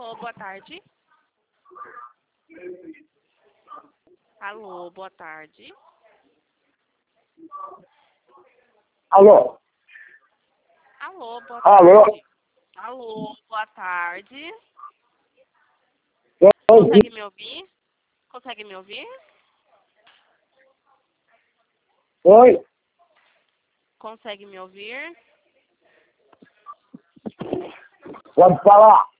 Alô, boa tarde. Alô, boa tarde. Alô? Alô, boa Alô? tarde. Alô, boa tarde. Oi? Consegue me ouvir? Consegue me ouvir? Oi? Consegue me ouvir? Pode falar?